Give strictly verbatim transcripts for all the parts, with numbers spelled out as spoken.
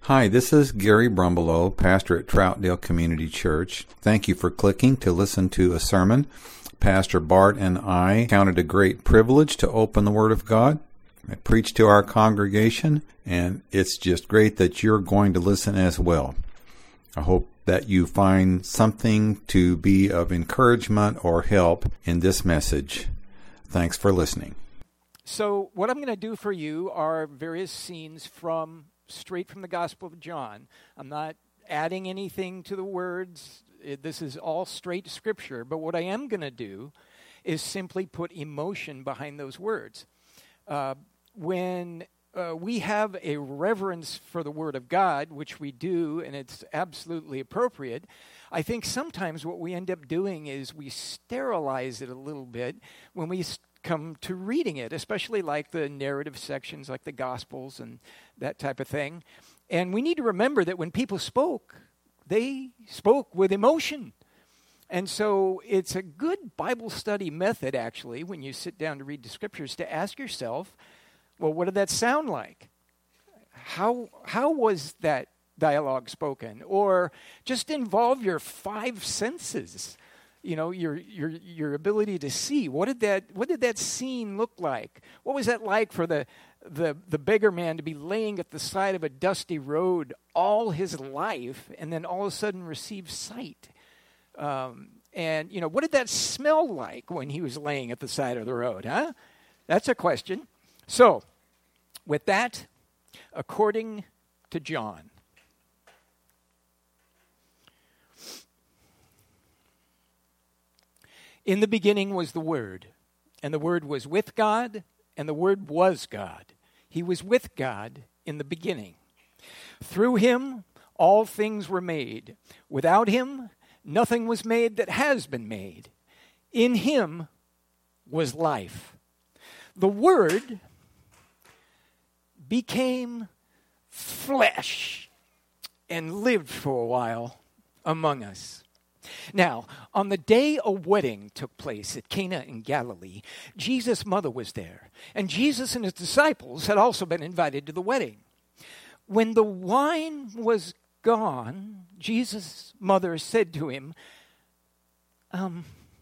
Hi, this is Gary Brumbelow, pastor at Troutdale Community Church. Thank you for clicking to listen to a sermon. Pastor Bart and I counted a great privilege to open the Word of God. I preach to our congregation, and it's just great that you're going to listen as well. I hope that you find something to be of encouragement or help in this message. Thanks for listening. So what I'm going to do for you are various scenes from straight from the Gospel of John. I'm not adding anything to the words. It, this is all straight Scripture. But what I am going to do is simply put emotion behind those words. Uh, when uh, we have a reverence for the Word of God, which we do, and it's absolutely appropriate, I think sometimes what we end up doing is we sterilize it a little bit when we st- come to reading it, especially like the narrative sections, like the Gospels and that type of thing. And we need to remember that when people spoke, they spoke with emotion. And so it's a good Bible study method, actually, when you sit down to read the Scriptures, to ask yourself, well, what did that sound like? How how was that dialogue spoken? Or just involve your five senses. You know, your your your ability to see. What did that what did that scene look like? What was that like for the the the beggar man to be laying at the side of a dusty road all his life and then all of a sudden receive sight? Um, and you know, what did that smell like when he was laying at the side of the road? Huh? That's a question. So, with that, according to John. In the beginning was the Word, and the Word was with God, and the Word was God. He was with God in the beginning. Through him, all things were made. Without him, nothing was made that has been made. In him was life. The Word became flesh and lived for a while among us. Now, on the day a wedding took place at Cana in Galilee, Jesus' mother was there, and Jesus and his disciples had also been invited to the wedding. When the wine was gone, Jesus' mother said to him, um,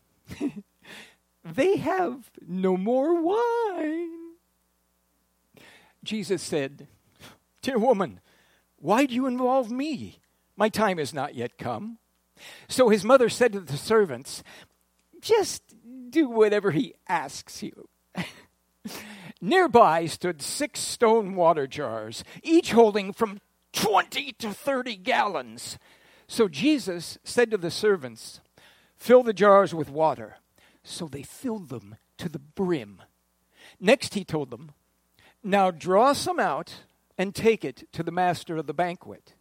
they have no more wine. Jesus said, dear woman, why do you involve me? My time has not yet come. So his mother said to the servants, just do whatever he asks you. Nearby stood six stone water jars, each holding from twenty to thirty gallons. So Jesus said to the servants, fill the jars with water. So they filled them to the brim. Next he told them, now draw some out and take it to the master of the banquet.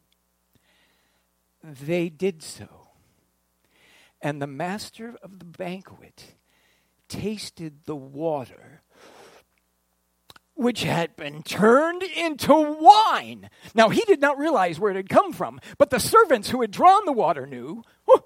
They did so. And the master of the banquet tasted the water, which had been turned into wine. Now, he did not realize where it had come from, but the servants who had drawn the water knew.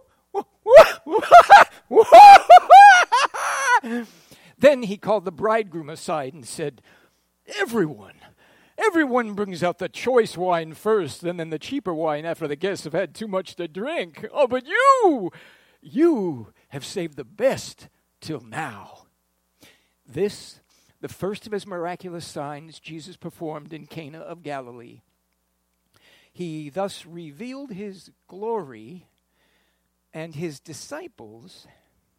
Then he called the bridegroom aside and said, everyone, everyone brings out the choice wine first, and then the cheaper wine after the guests have had too much to drink. Oh, but you... You have saved the best till now. This, the first of his miraculous signs Jesus performed in Cana of Galilee. He thus revealed his glory, and his disciples,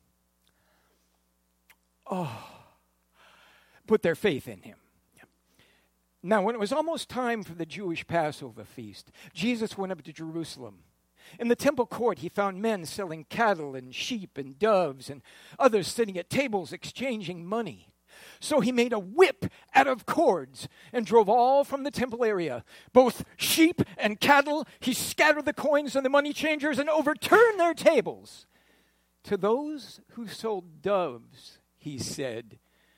oh, put their faith in him. Now, when it was almost time for the Jewish Passover feast, Jesus went up to Jerusalem. In the temple court, he found men selling cattle and sheep and doves, and others sitting at tables exchanging money. So he made a whip out of cords and drove all from the temple area, both sheep and cattle. He scattered the coins and the money changers and overturned their tables. To those who sold doves, he said,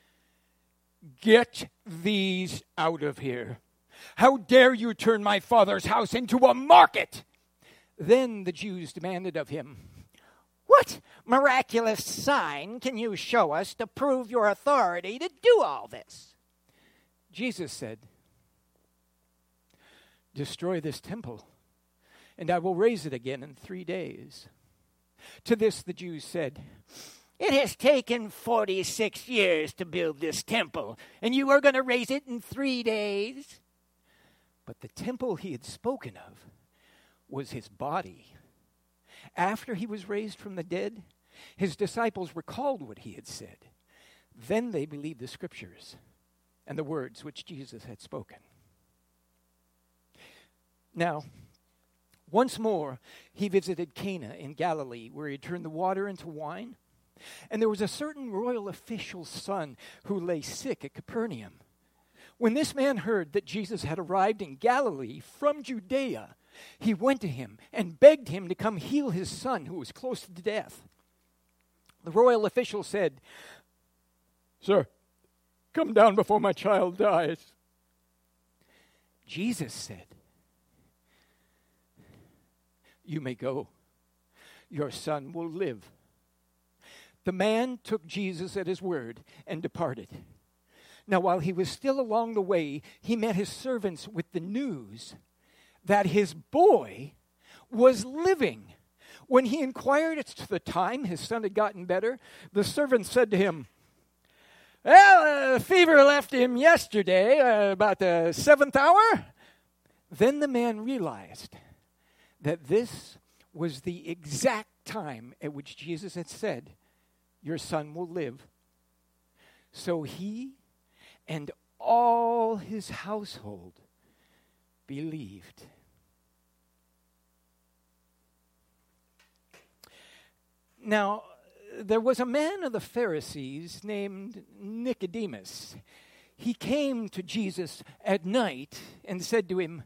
get these out of here. How dare you turn my father's house into a market? Then the Jews demanded of him, what miraculous sign can you show us to prove your authority to do all this? Jesus said, destroy this temple, and I will raise it again in three days. To this the Jews said, It has taken forty-six years to build this temple, and you are going to raise it in three days. But the temple he had spoken of was his body. After he was raised from the dead, his disciples recalled what he had said. Then they believed the scriptures and the words which Jesus had spoken. Now, once more, he visited Cana in Galilee, where he turned the water into wine. And there was a certain royal official's son who lay sick at Capernaum. When this man heard that Jesus had arrived in Galilee from Judea, he went to him and begged him to come heal his son, who was close to death. The royal official said, Sir, come down before my child dies. Jesus said, You may go. Your son will live. The man took Jesus at his word and departed. Now, while he was still along the way, he met his servants with the news that his boy was living. When he inquired as to the time his son had gotten better, the servant said to him, Well, uh, fever left him yesterday, uh, about the seventh hour. Then the man realized that this was the exact time at which Jesus had said, Your son will live. So he and all his household believed. Now, there was a man of the Pharisees named Nicodemus. He came to Jesus at night and said to him,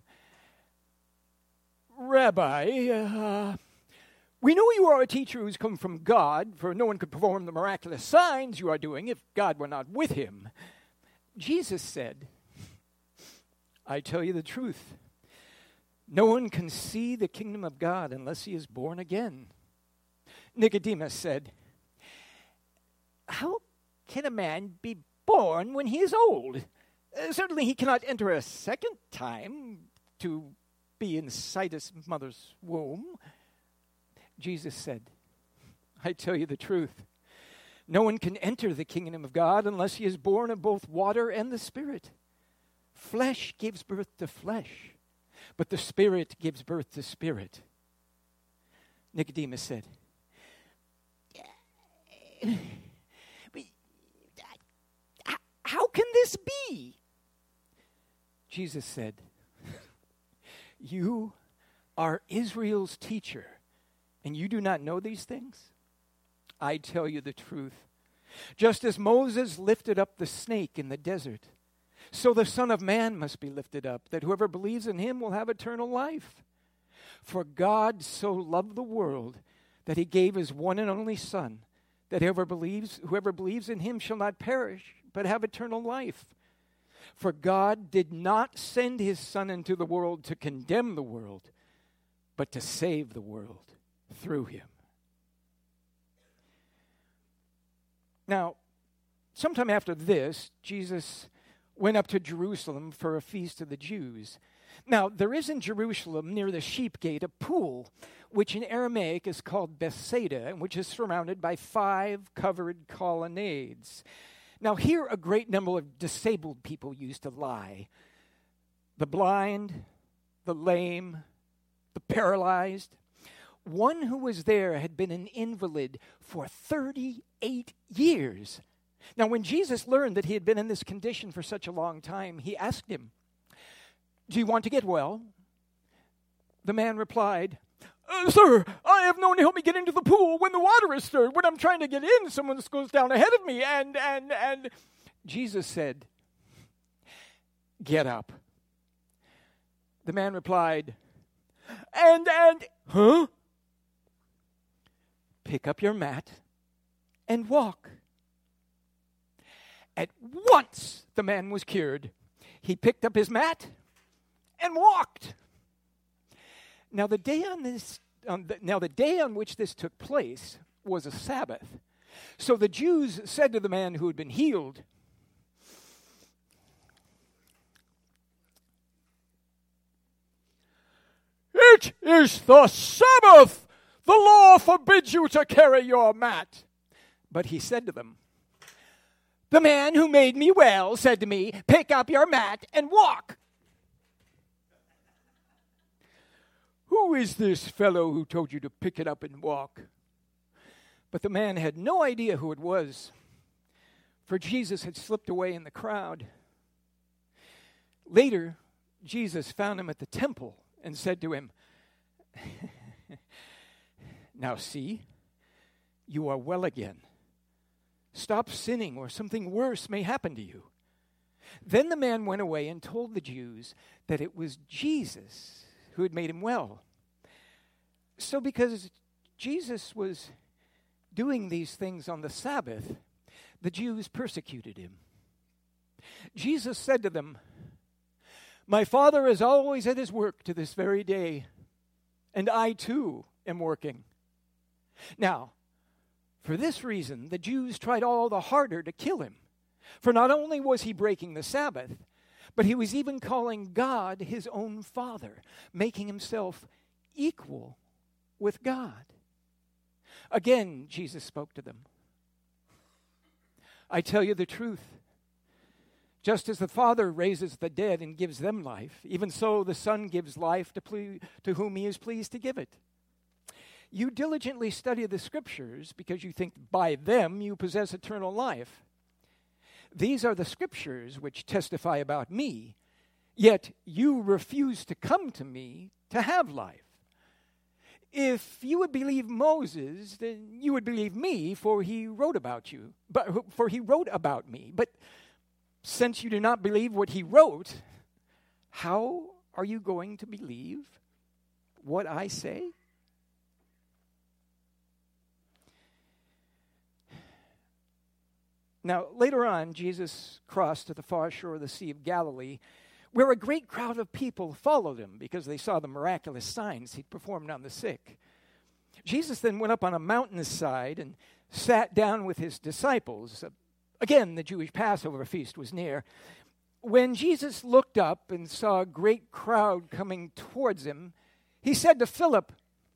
Rabbi, uh, we know you are a teacher who's come from God, for no one could perform the miraculous signs you are doing if God were not with him. Jesus said, I tell you the truth. No one can see the kingdom of God unless he is born again. Nicodemus said, How can a man be born when he is old? Uh, certainly he cannot enter a second time to be inside his mother's womb. Jesus said, I tell you the truth. No one can enter the kingdom of God unless he is born of both water and the Spirit. Flesh gives birth to flesh, but the Spirit gives birth to spirit. Nicodemus said, How can this be? Jesus said, You are Israel's teacher, and you do not know these things? I tell you the truth. Just as Moses lifted up the snake in the desert, so the Son of Man must be lifted up, that whoever believes in him will have eternal life. For God so loved the world that he gave his one and only Son, that whoever believes, whoever believes in him shall not perish, but have eternal life. For God did not send his Son into the world to condemn the world, but to save the world through him. Now, sometime after this, Jesus went up to Jerusalem for a feast of the Jews. Now, there is in Jerusalem, near the sheep gate, a pool, which in Aramaic is called Bethsaida, and which is surrounded by five covered colonnades. Now, here a great number of disabled people used to lie. The blind, the lame, the paralyzed. One who was there had been an invalid for thirty-eight years. Now, when Jesus learned that he had been in this condition for such a long time, he asked him, Do you want to get well? The man replied, uh, Sir, I have no one to help me get into the pool when the water is stirred. When I'm trying to get in, someone goes down ahead of me, and, and, and... Jesus said, Get up. The man replied, And, and... Huh? Pick up your mat and walk. At once, the man was cured. He picked up his mat and walked. Now the day on this, um, the, now the day on which this took place was a Sabbath. So the Jews said to the man who had been healed, It is the Sabbath. The law forbids you to carry your mat. But he said to them, the man who made me well said to me, pick up your mat and walk. Who is this fellow who told you to pick it up and walk? But the man had no idea who it was, for Jesus had slipped away in the crowd. Later, Jesus found him at the temple and said to him, now see, you are well again. Stop sinning, or something worse may happen to you. Then the man went away and told the Jews that it was Jesus who had made him well. So because Jesus was doing these things on the Sabbath, the Jews persecuted him. Jesus said to them, my Father is always at his work to this very day, and I too am working. Now, for this reason, the Jews tried all the harder to kill him. For not only was he breaking the Sabbath, but he was even calling God his own Father, making himself equal with God. Again, Jesus spoke to them. I tell you the truth. Just as the Father raises the dead and gives them life, even so the Son gives life to, ple- to whom he is pleased to give it. You diligently study the Scriptures because you think by them you possess eternal life. These are the Scriptures which testify about me, yet you refuse to come to me to have life. If you would believe Moses, then you would believe me, for he wrote about you, but for he wrote about me. But since you do not believe what he wrote, how are you going to believe what I say? Now, later on, Jesus crossed to the far shore of the Sea of Galilee, where a great crowd of people followed him because they saw the miraculous signs he'd performed on the sick. Jesus then went up on a mountainside and sat down with his disciples. Again, the Jewish Passover feast was near. When Jesus looked up and saw a great crowd coming towards him, he said to Philip,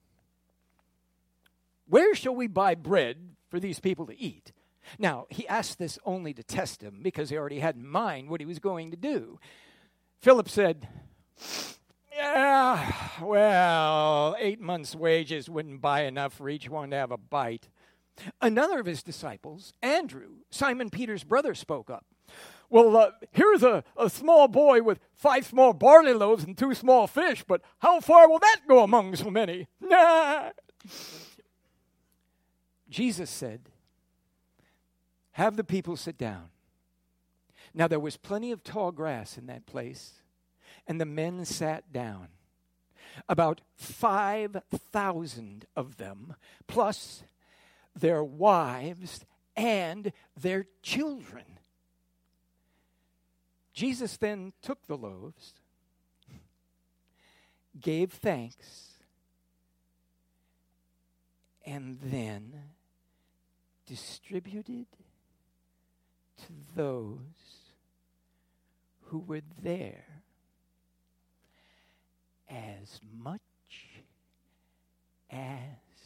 where shall we buy bread for these people to eat? Now, he asked this only to test him because he already had in mind what he was going to do. Philip said, yeah, well, eight months' wages wouldn't buy enough for each one to have a bite. Another of his disciples, Andrew, Simon Peter's brother, spoke up. Well, uh, here's a, a small boy with five small barley loaves and two small fish, but how far will that go among so many? Nah. Jesus said, have the people sit down. Now there was plenty of tall grass in that place, and the men sat down. About five thousand of them, plus their wives and their children. Jesus then took the loaves, gave thanks, and then distributed to those who were there as much as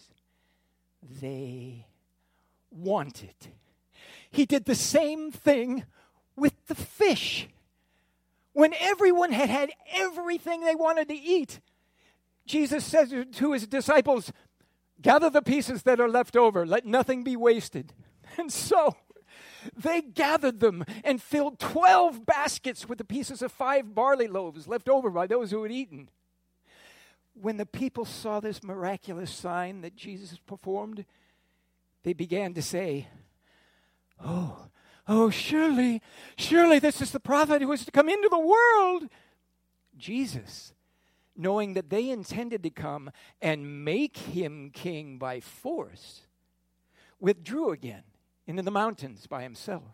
they wanted. He did the same thing with the fish. When everyone had had everything they wanted to eat, Jesus says to his disciples, gather the pieces that are left over, let nothing be wasted. And so they gathered them and filled twelve baskets with the pieces of five barley loaves left over by those who had eaten. When the people saw this miraculous sign that Jesus performed, they began to say, Oh, oh, surely, surely this is the prophet who is to come into the world. Jesus, knowing that they intended to come and make him king by force, withdrew again into the mountains by himself.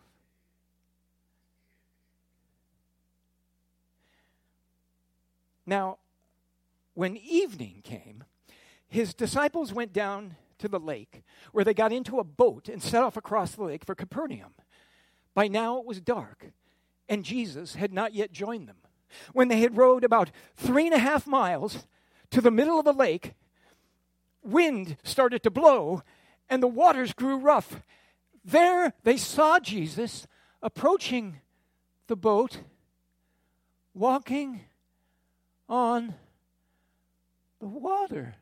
Now, when evening came, his disciples went down to the lake, where they got into a boat and set off across the lake for Capernaum. By now it was dark, and Jesus had not yet joined them. When they had rowed about three and a half miles, to the middle of the lake. Wind started to blow, and the waters grew rough. There they saw Jesus approaching the boat, walking on the water.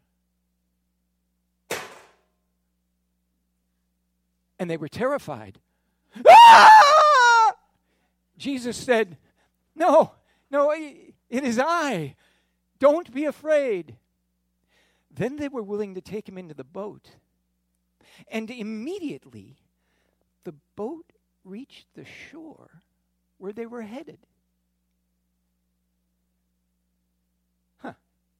And they were terrified. Ah! Jesus said, no, no, it is I. Don't be afraid. Then they were willing to take him into the boat. And immediately, the boat reached the shore where they were headed. Huh.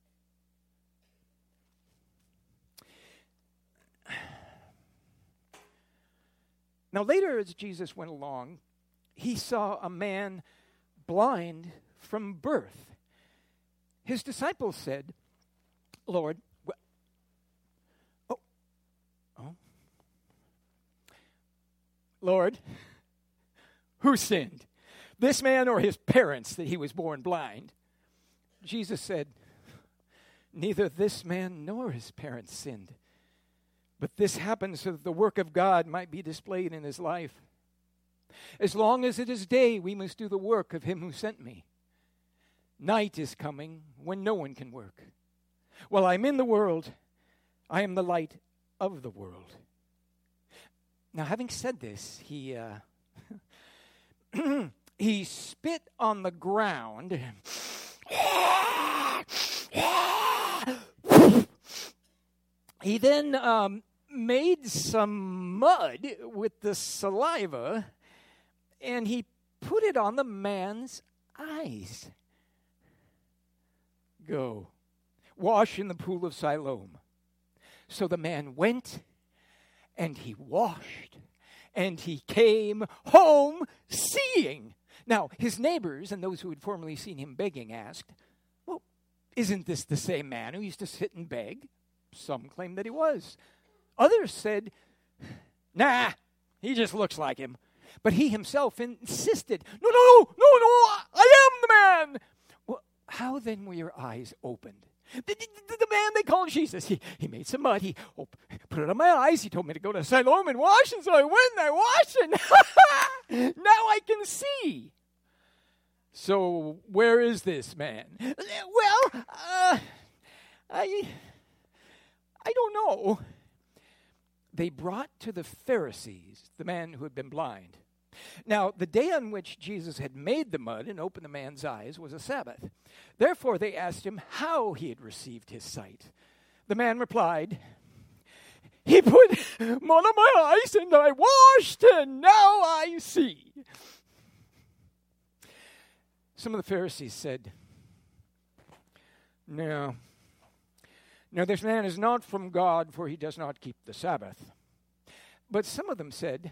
Now later, as Jesus went along, he saw a man blind from birth. His disciples said, Lord, wh- oh, oh, Lord, who sinned, this man or his parents, that he was born blind? Jesus said, neither this man nor his parents sinned, but this happened so that the work of God might be displayed in his life. As long as it is day, we must do the work of him who sent me. Night is coming when no one can work. While I'm in the world, I am the light of the world. Now, having said this, he uh, he spit on the ground. He then um, made some mud with the saliva, and he put it on the man's eyes. Go, wash in the pool of Siloam. So the man went, and he washed, and he came home seeing. Now, his neighbors and those who had formerly seen him begging asked, well, isn't this the same man who used to sit and beg? Some claimed that he was. Others said, nah, he just looks like him. But he himself insisted, no, no, no, no, no, I am the man. Well, how then were your eyes opened? The, the, the man they called Jesus, he, he made some mud, he oh, put it on my eyes, he told me to go to Siloam and wash, and so I went and I washed, and now I can see. So where is this man? Well, uh, I, I don't know. They brought to the Pharisees the man who had been blind. Now, the day on which Jesus had made the mud and opened the man's eyes was a Sabbath. Therefore, they asked him how he had received his sight. The man replied, he put mud on my eyes and I washed and now I see. Some of the Pharisees said, no, no, this man is not from God, for he does not keep the Sabbath. But some of them said,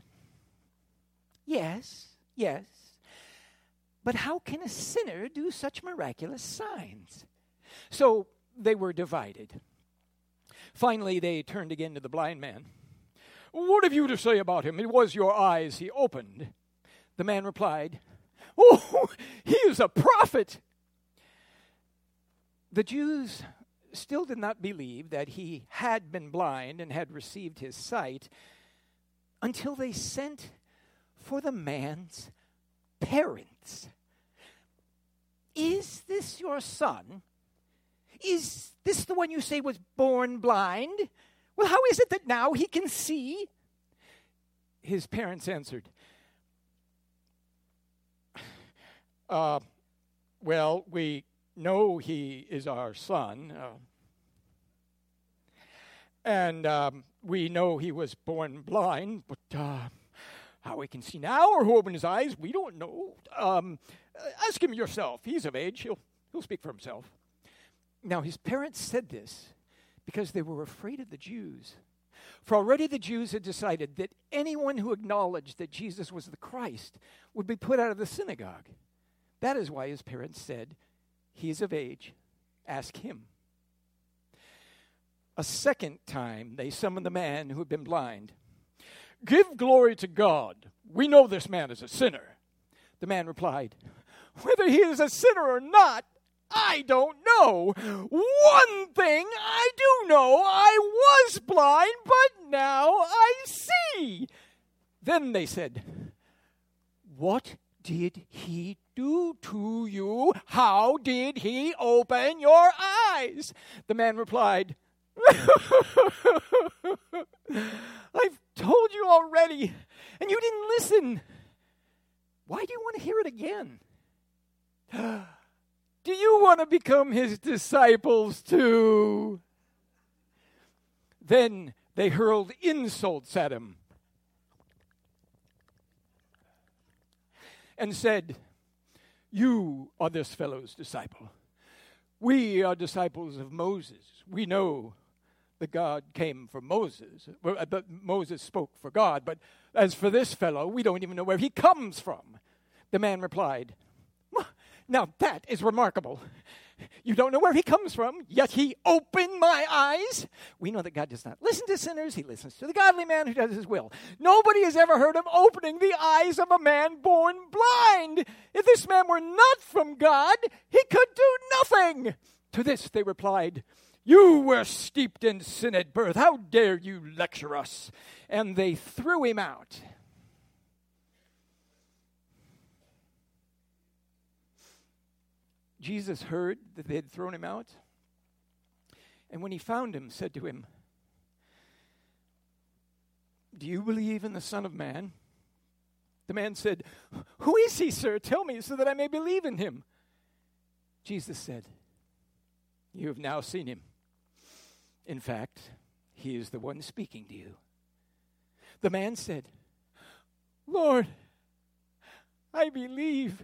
yes, yes, but how can a sinner do such miraculous signs? So they were divided. Finally, they turned again to the blind man. What have you to say about him? It was your eyes he opened. The man replied, oh, he is a prophet. The Jews still did not believe that he had been blind and had received his sight until they sent for the man's parents. Is this your son? Is this the one you say was born blind? Well, how is it that now he can see? His parents answered, uh, well, we know he is our son, uh, and um, we know he was born blind, but uh, how he can see now or who opened his eyes, we don't know. Um, ask him yourself. He's of age. He'll, he'll speak for himself. Now, his parents said this because they were afraid of the Jews. For already the Jews had decided that anyone who acknowledged that Jesus was the Christ would be put out of the synagogue. That is why his parents said, he is of age, ask him. A second time they summoned the man who had been blind. Give glory to God. We know this man is a sinner. The man replied, whether he is a sinner or not, I don't know. One thing I do know, I was blind, but now I see. Then they said, what did he do to you? How did he open your eyes? The man replied, I've told you already, and you didn't listen. Why do you want to hear it again? Do you want to become his disciples too? Then they hurled insults at him and said, you are this fellow's disciple. We are disciples of Moses. We know that God came from Moses, but Moses spoke for God. But as for this fellow, we don't even know where he comes from. The man replied, now that is remarkable. You don't know where he comes from, yet he opened my eyes. We know that God does not listen to sinners. He listens to the godly man who does his will. Nobody has ever heard of opening the eyes of a man born blind. If this man were not from God, he could do nothing. To this they replied, you were steeped in sin at birth. How dare you lecture us? And they threw him out. Jesus heard that they had thrown him out, and when he found him, said to him, do you believe in the Son of Man? The man said, who is he, sir? Tell me so that I may believe in him. Jesus said, you have now seen him. In fact, he is the one speaking to you. The man said, Lord, I believe.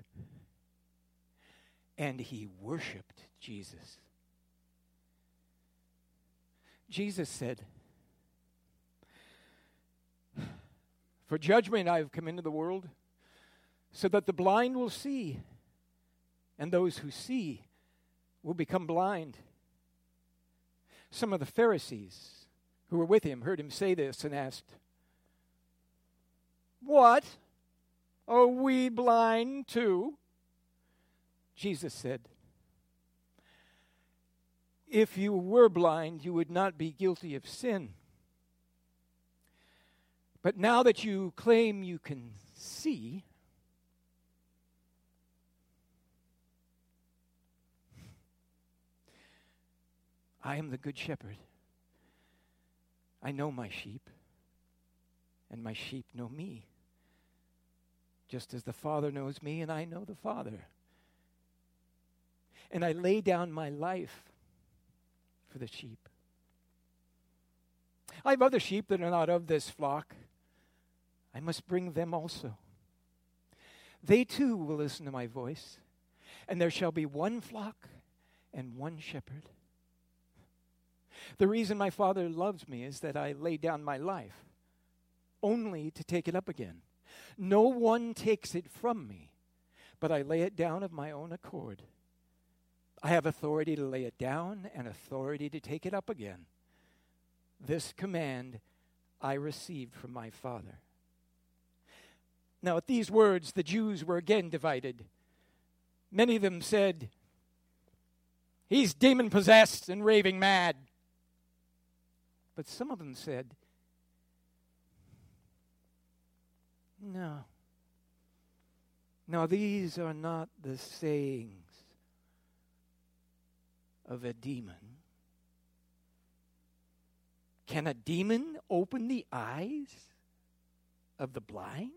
And he worshiped Jesus. Jesus said, for judgment I have come into the world, so that the blind will see, and those who see will become blind. Some of the Pharisees who were with him heard him say this and asked, what? Are we blind too? Jesus said, if you were blind, you would not be guilty of sin. But now that you claim you can see, I am the good shepherd. I know my sheep, and my sheep know me, just as the Father knows me, and I know the Father. And I lay down my life for the sheep. I have other sheep that are not of this flock. I must bring them also. They too will listen to my voice, and there shall be one flock and one shepherd. The reason my Father loves me is that I lay down my life, only to take it up again. No one takes it from me, but I lay it down of my own accord. I have authority to lay it down and authority to take it up again. This command I received from my Father. Now, at these words, the Jews were again divided. Many of them said, he's demon-possessed and raving mad. But some of them said, no. Now, these are not the sayings of a demon. Can a demon open the eyes of the blind?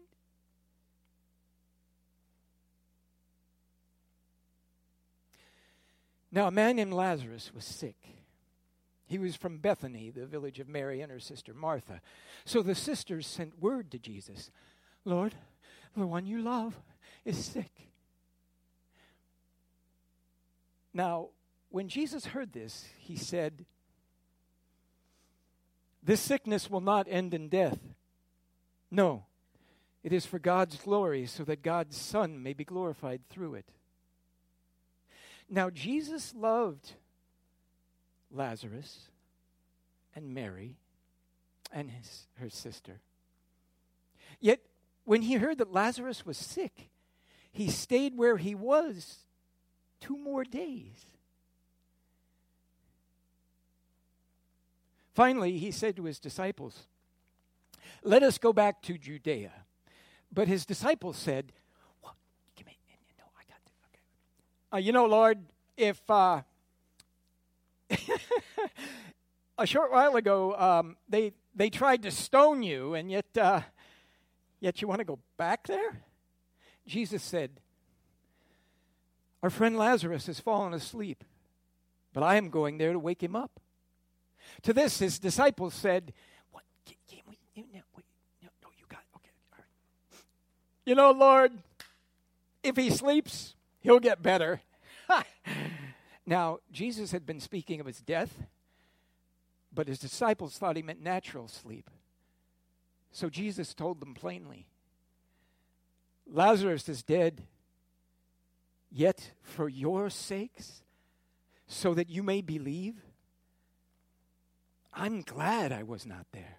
Now, a man named Lazarus was sick. He was from Bethany, the village of Mary and her sister Martha. So the sisters sent word to Jesus, Lord, the one you love is sick. Now, when Jesus heard this, he said, this sickness will not end in death. No, it is for God's glory, so that God's Son may be glorified through it. Now, Jesus loved Lazarus and Mary and his, her sister. Yet, when he heard that Lazarus was sick, he stayed where he was Two more days. Finally, he said to his disciples, let us go back to Judea. But his disciples said, what? Give me, no, I got this. Okay. Uh, you know, Lord, if uh, a short while ago um, they they tried to stone you, and yet uh, yet you want to go back there? Jesus said, our friend Lazarus has fallen asleep, but I am going there to wake him up. To this, his disciples said, what? Can, can we, no, wait, no, no, you got it. Okay, all right. You know, Lord, if he sleeps, he'll get better. Now, Jesus had been speaking of his death, but his disciples thought he meant natural sleep. So Jesus told them plainly, Lazarus is dead, yet for your sakes, so that you may believe, I'm glad I was not there.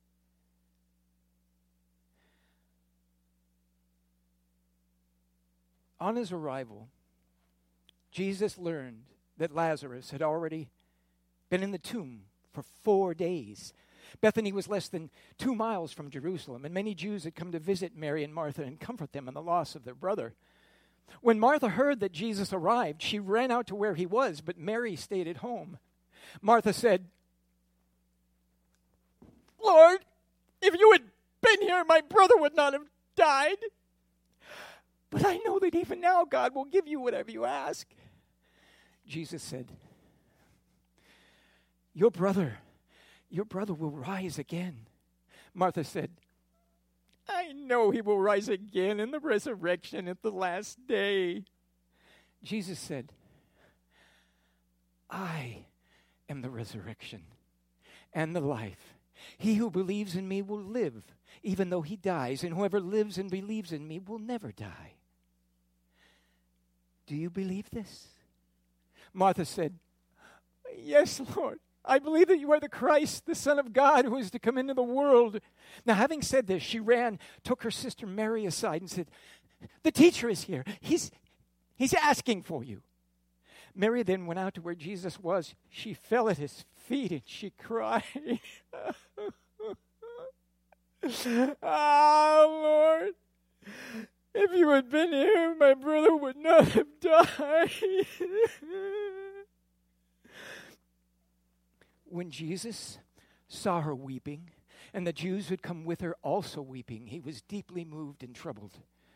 On his arrival, Jesus learned that Lazarus had already been in the tomb for four days. Bethany was less than two miles from Jerusalem, and many Jews had come to visit Mary and Martha and comfort them in the loss of their brother. When Martha heard that Jesus arrived, she ran out to where he was, but Mary stayed at home. Martha said, Lord, if you had been here, my brother would not have died. But I know that even now God will give you whatever you ask. Jesus said, Your brother, your brother will rise again. Martha said, I know he will rise again in the resurrection at the last day. Jesus said, I am the resurrection and the life. He who believes in me will live, even though he dies, and whoever lives and believes in me will never die. Do you believe this? Martha said, Yes, Lord. I believe that you are the Christ, the Son of God, who is to come into the world. Now, having said this, she ran, took her sister Mary aside and said, The teacher is here. He's, he's asking for you. Mary then went out to where Jesus was. She fell at his feet and she cried, Ah, Lord, if you had been here, my brother would not have died. When Jesus saw her weeping, and the Jews who had come with her also weeping, he was deeply moved and troubled.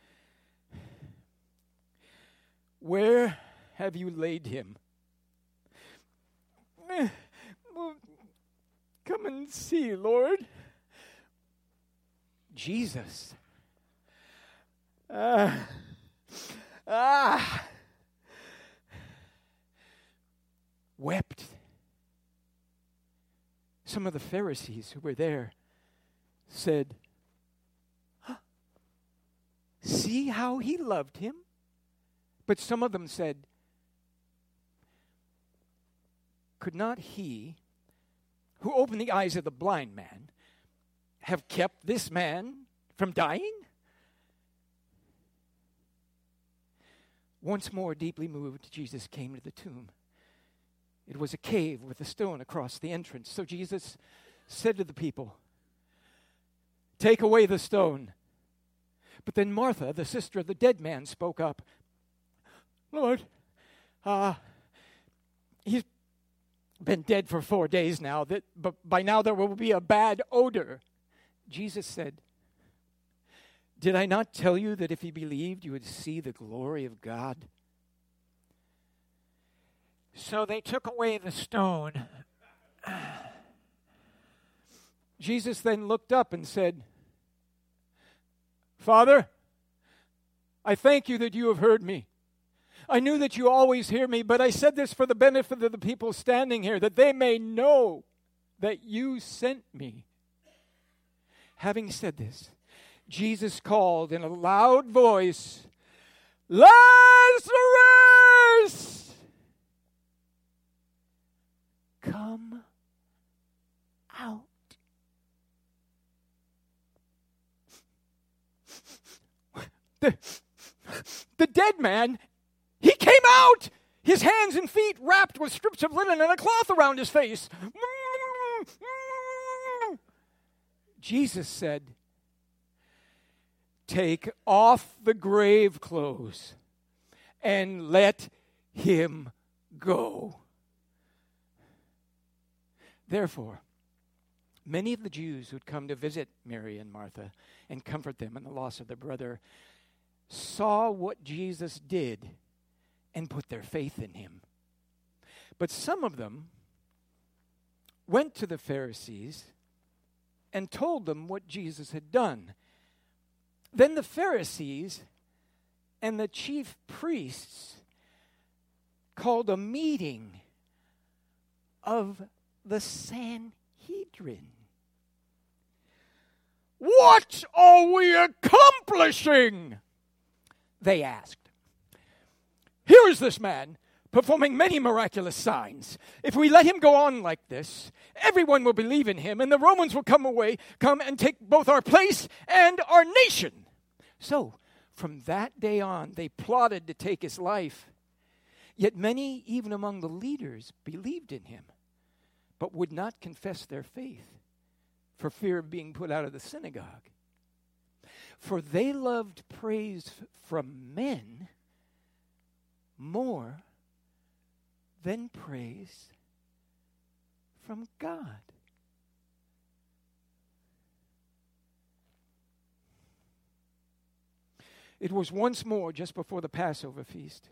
Where have you laid him? Well, come and see, Lord. Jesus. Ah. Ah. Wept. Some of the Pharisees who were there said, huh, see how he loved him? But some of them said, could not he, who opened the eyes of the blind man, have kept this man from dying? Once more, deeply moved, Jesus came to the tomb. It was a cave with a stone across the entrance. So Jesus said to the people, take away the stone. But then Martha, the sister of the dead man, spoke up. Lord, uh, he's been dead for four days now, that, but by now there will be a bad odor. Jesus said, did I not tell you that if you believed, you would see the glory of God? So they took away the stone. Jesus then looked up and said, Father, I thank you that you have heard me. I knew that you always hear me, but I said this for the benefit of the people standing here, that they may know that you sent me. Having said this, Jesus called in a loud voice, Lazarus! Come out. The, the dead man, he came out! His hands and feet wrapped with strips of linen and a cloth around his face. Jesus said, take off the grave clothes and let him go. Therefore, many of the Jews who'd come to visit Mary and Martha and comfort them in the loss of their brother saw what Jesus did and put their faith in him. But some of them went to the Pharisees and told them what Jesus had done. Then the Pharisees and the chief priests called a meeting of the Sanhedrin. What are we accomplishing? They asked. Here is this man performing many miraculous signs. If we let him go on like this, everyone will believe in him, and the Romans will come away, come and take both our place and our nation. So, from that day on, they plotted to take his life. Yet many, even among the leaders, believed in him, but would not confess their faith for fear of being put out of the synagogue. For they loved praise from men more than praise from God. It was once more just before the Passover feast.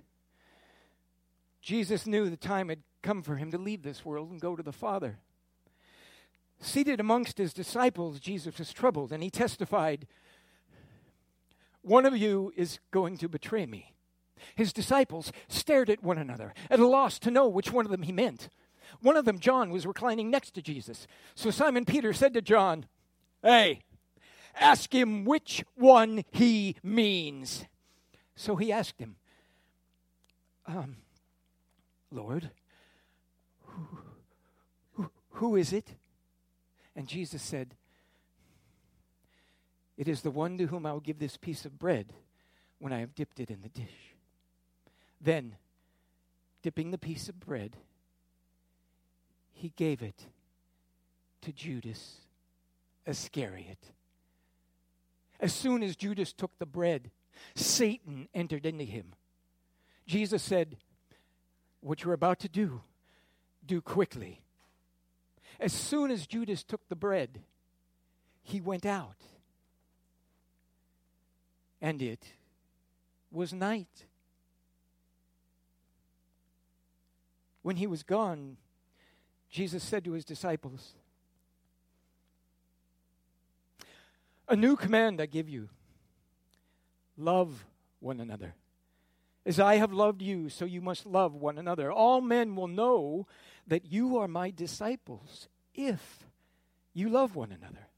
Jesus knew the time had come for him to leave this world and go to the Father. Seated amongst his disciples, Jesus was troubled, and he testified, one of you is going to betray me. His disciples stared at one another, at a loss to know which one of them he meant. One of them, John, was reclining next to Jesus. So Simon Peter said to John, hey, ask him which one he means. So he asked him, um, Lord, who, who, who is it? And Jesus said, it is the one to whom I will give this piece of bread when I have dipped it in the dish. Then, dipping the piece of bread, he gave it to Judas Iscariot. As soon as Judas took the bread, Satan entered into him. Jesus said, what you're about to do, do quickly. As soon as Judas took the bread, he went out. And it was night. When he was gone, Jesus said to his disciples, a new command I give you. Love one another. As I have loved you, so you must love one another. All men will know that you are my disciples if you love one another.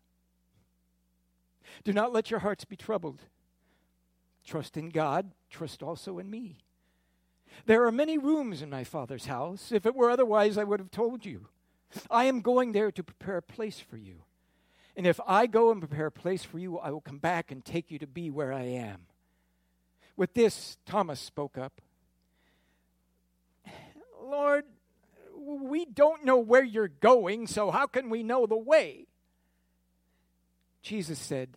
Do not let your hearts be troubled. Trust in God, trust also in me. There are many rooms in my Father's house. If it were otherwise, I would have told you. I am going there to prepare a place for you. And if I go and prepare a place for you, I will come back and take you to be where I am. With this, Thomas spoke up. Lord, we don't know where you're going, so how can we know the way? Jesus said,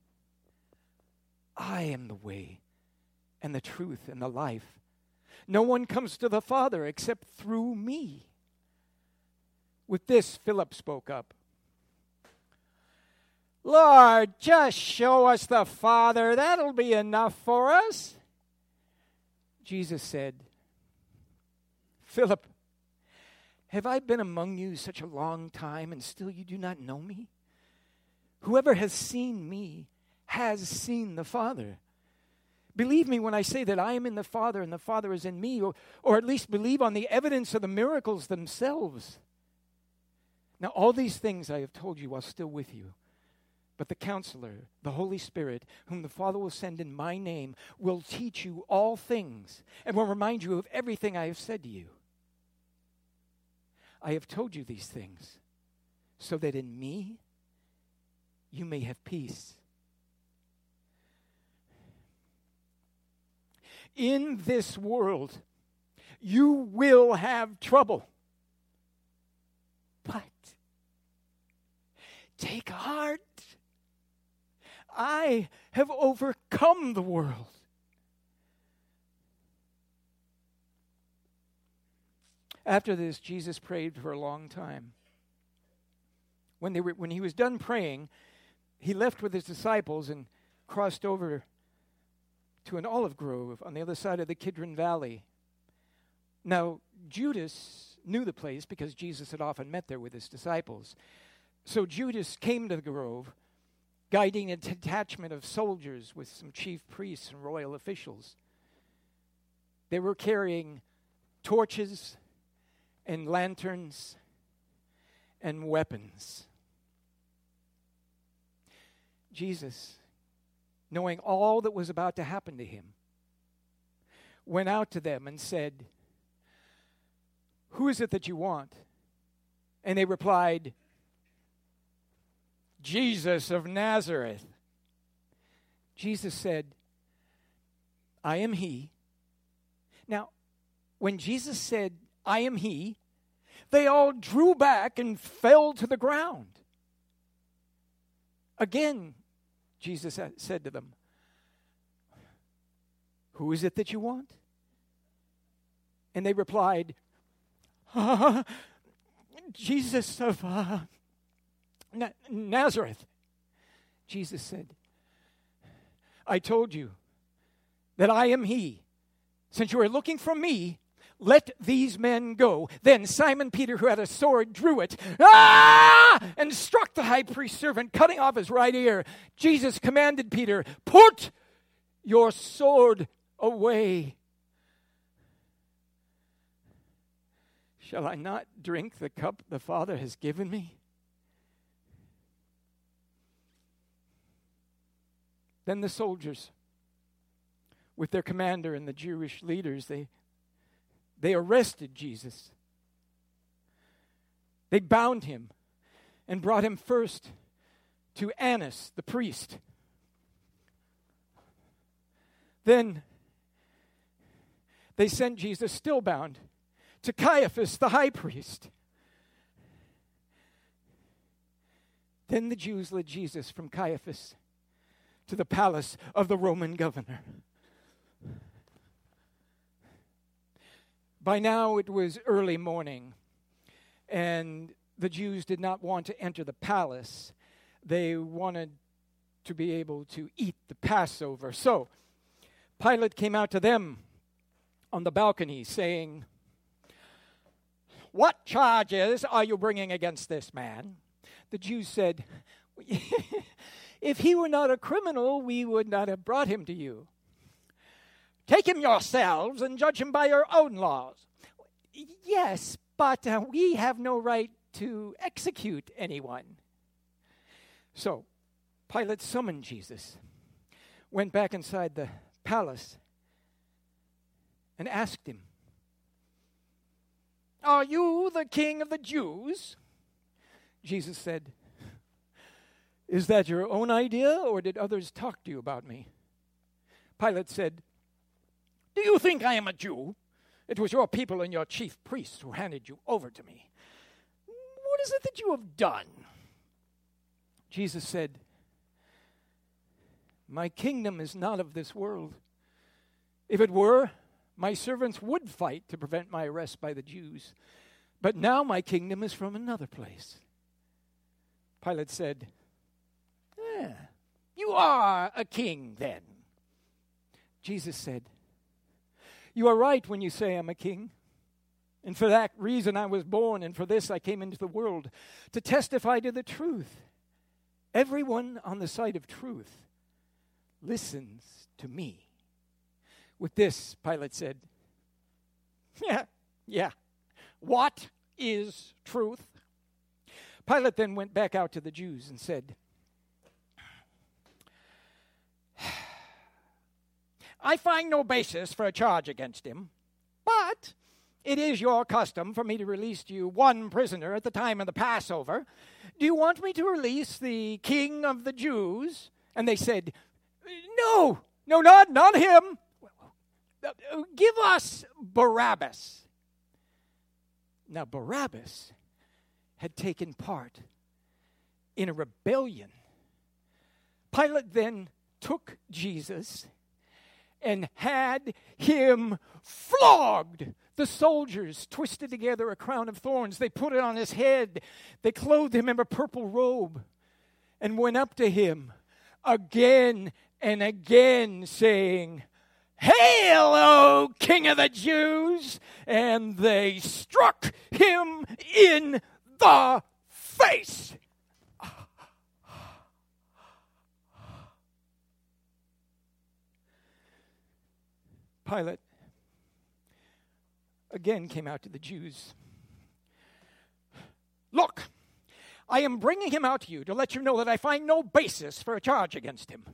I am the way and the truth and the life. No one comes to the Father except through me. With this, Philip spoke up. Lord, just show us the Father. That'll be enough for us. Jesus said, Philip, have I been among you such a long time and still you do not know me? Whoever has seen me has seen the Father. Believe me when I say that I am in the Father and the Father is in me, or, or at least believe on the evidence of the miracles themselves. Now, all these things I have told you while still with you. But the Counselor, the Holy Spirit, whom the Father will send in my name, will teach you all things and will remind you of everything I have said to you. I have told you these things so that in me you may have peace. In this world You will have trouble. But take heart. I have overcome the world. After this, Jesus prayed for a long time. When they were, when he was done praying, he left with his disciples and crossed over to an olive grove on the other side of the Kidron Valley. Now, Judas knew the place because Jesus had often met there with his disciples. So Judas came to the grove, guiding a detachment of soldiers with some chief priests and royal officials. They were carrying torches and lanterns and weapons. Jesus, knowing all that was about to happen to him, went out to them and said, "Who is it that you want?" And they replied, "Jesus of Nazareth." Jesus said, "I am he." Now, when Jesus said, "I am he," they all drew back and fell to the ground. Again, Jesus said to them, "Who is it that you want?" And they replied, uh, "Jesus of uh, Na- Nazareth." Jesus said, "I told you that I am he. Since you are looking for me, let these men go." Then Simon Peter, who had a sword, drew it ah! and struck the high priest's servant, cutting off his right ear. Jesus commanded Peter, "Put your sword away. Shall I not drink the cup the Father has given me?" Then the soldiers, with their commander and the Jewish leaders, they They arrested Jesus. They bound him and brought him first to Annas, the priest. Then they sent Jesus, still bound, to Caiaphas, the high priest. Then the Jews led Jesus from Caiaphas to the palace of the Roman governor. By now it was early morning, and the Jews did not want to enter the palace. They wanted to be able to eat the Passover. So Pilate came out to them on the balcony saying, "What charges are you bringing against this man?" The Jews said, "If he were not a criminal, we would not have brought him to you. Take him yourselves and judge him by your own laws." "Yes, but uh, we have no right to execute anyone." So Pilate summoned Jesus, went back inside the palace, and asked him, "Are you the king of the Jews?" Jesus said, "Is that your own idea, or did others talk to you about me?" Pilate said, "Do you think I am a Jew? It was your people and your chief priests who handed you over to me. What is it that you have done?" Jesus said, "My kingdom is not of this world. If it were, my servants would fight to prevent my arrest by the Jews. But now my kingdom is from another place." Pilate said, eh, "You are a king then." Jesus said, "You are right when you say I'm a king. And for that reason I was born, and for this I came into the world, to testify to the truth. Everyone on the side of truth listens to me." With this, Pilate said, Yeah, yeah. What is truth? Pilate then went back out to the Jews and said, "I find no basis for a charge against him, but it is your custom for me to release to you one prisoner at the time of the Passover. Do you want me to release the king of the Jews?" And they said, "No, no, not, not him." give us Barabbas. Now, Barabbas had taken part in a rebellion. Pilate then took Jesus and had him flogged. The soldiers twisted together a crown of thorns. They put it on his head. They clothed him in a purple robe and went up to him again and again, saying, "Hail, O King of the Jews!" And they struck him in the face. Pilate again came out to the Jews. "Look, I am bringing him out to you to let you know that I find no basis for a charge against him."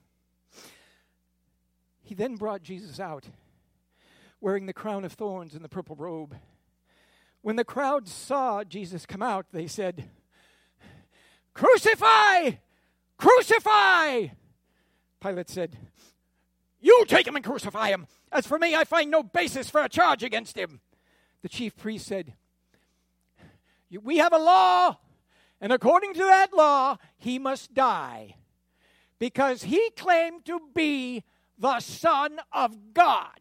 He then brought Jesus out, wearing the crown of thorns and the purple robe. When the crowd saw Jesus come out, they said, "Crucify! Crucify!" Pilate said, "You take him and crucify him. As for me, I find no basis for a charge against him." The chief priest said, "We have a law, and according to that law, he must die, because he claimed to be the Son of God."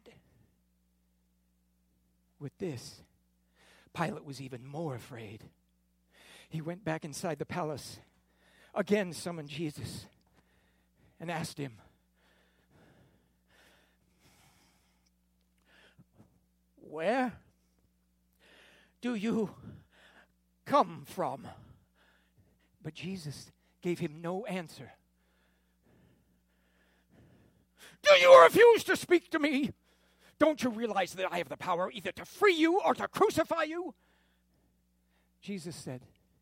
With this, Pilate was even more afraid. He went back inside the palace, again summoned Jesus, and asked him, "Where do you come from?" But Jesus gave him no answer. "Do you refuse to speak to me? Don't you realize that I have the power either to free you or to crucify you?" Jesus said,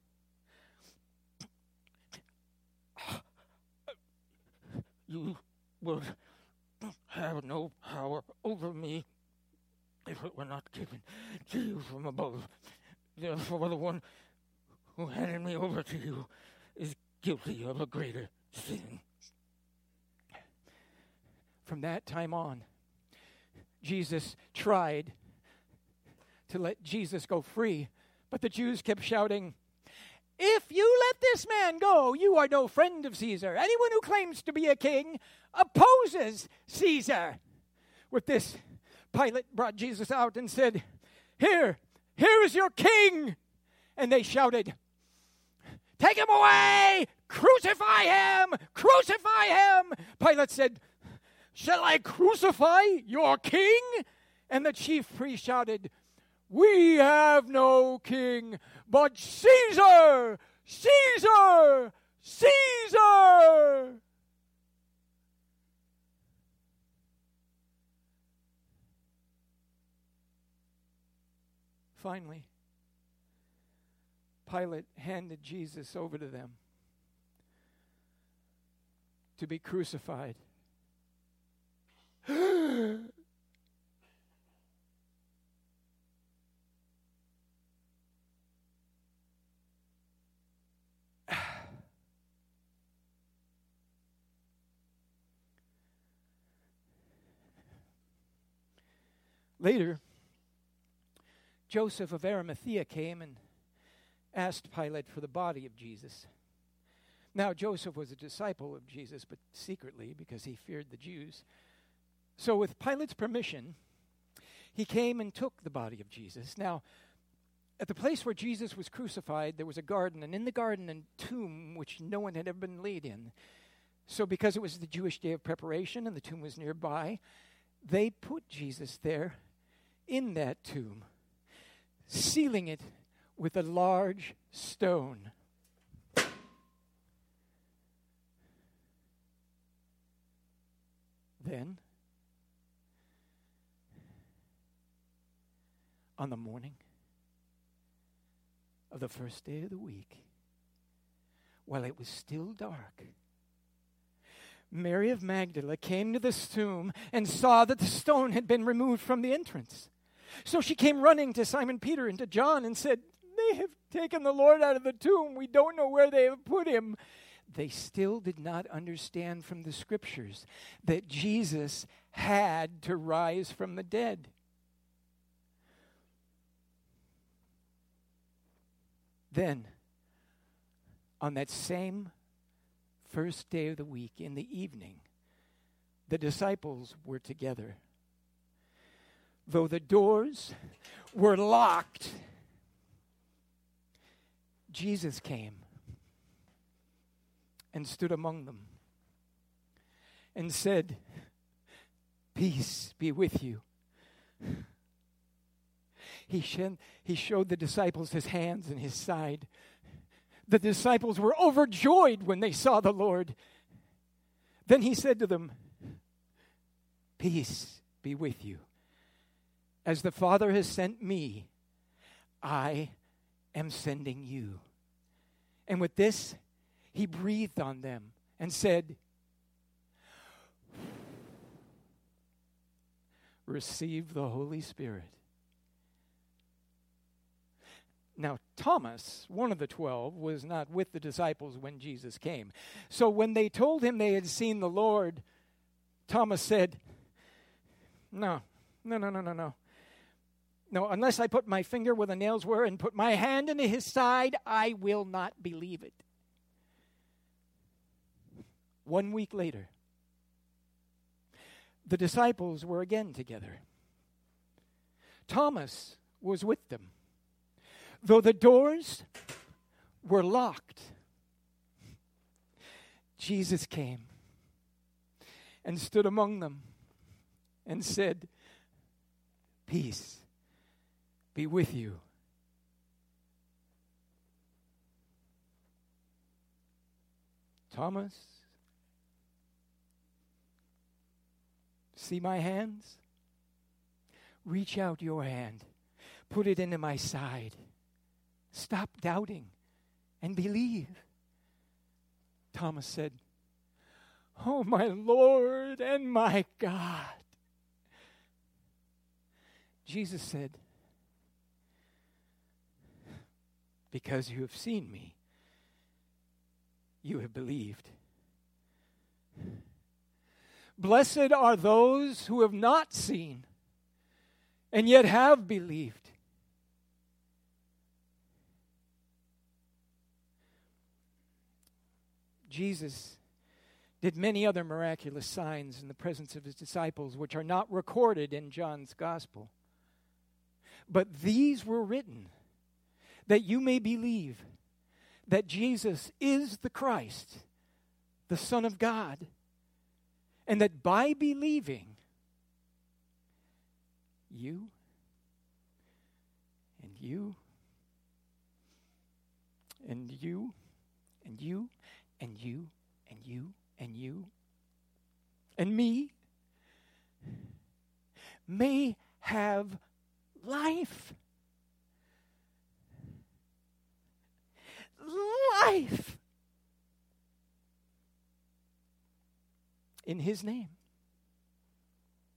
"You will have no power over me if it were not given to you from above. Therefore, the one who handed me over to you is guilty of a greater sin." From that time on, Jesus tried to let Jesus go free, but the Jews kept shouting, "If you let this man go, you are no friend of Caesar. Anyone who claims to be a king opposes Caesar." With this, Pilate brought Jesus out and said, "Here, here is your king." And they shouted, "Take him away! Crucify him! Crucify him!" Pilate said, "Shall I crucify your king?" And the chief priest shouted, "We have no king but Caesar! Caesar! Caesar!" Finally, Pilate handed Jesus over to them to be crucified. Later, Joseph of Arimathea came and asked Pilate for the body of Jesus. Now, Joseph was a disciple of Jesus, but secretly because he feared the Jews. So with Pilate's permission, he came and took the body of Jesus. Now, at the place where Jesus was crucified, there was a garden, and in the garden a tomb which no one had ever been laid in. So because it was the Jewish day of preparation and the tomb was nearby, they put Jesus there in that tomb, sealing it with a large stone. Then, on the morning of the first day of the week, while it was still dark, Mary of Magdala came to the tomb and saw that the stone had been removed from the entrance. So she came running to Simon Peter and to John and said, "They have taken the Lord out of the tomb. We don't know where they have put him." they still did not understand from the Scriptures that Jesus had to rise from the dead. Then, on that same first day of the week, in the evening, the disciples were together. Though the doors were locked, Jesus came and stood among them and said, "Peace be with you." He, shed, he showed the disciples his hands and his side. The disciples were overjoyed when they saw the Lord. Then he said to them, "Peace be with you. As the Father has sent me, I am sending you." And with this, he breathed on them and said, "Receive the Holy Spirit." Now, Thomas, one of the twelve, was not with the disciples when Jesus came. So when they told him they had seen the Lord, Thomas said, No, no, no, no, no, no. No, unless I put my finger where the nails were and put my hand into his side, I will not believe it. One week later, the disciples were again together. Thomas was with them. Though the doors were locked, Jesus came and stood among them and said, "Peace be with you." Thomas, see my hands? Reach out your hand. Put it into my side. Stop doubting and believe. Thomas said, "Oh, my Lord and my God." Jesus said, "Because you have seen me, you have believed. Blessed are those who have not seen and yet have believed." Jesus did many other miraculous signs in the presence of his disciples, which are not recorded in John's gospel. But these were written that you may believe that Jesus is the Christ, the Son of God, and that by believing, you and you and you and you and you and you and you and me may have life. Life in his name.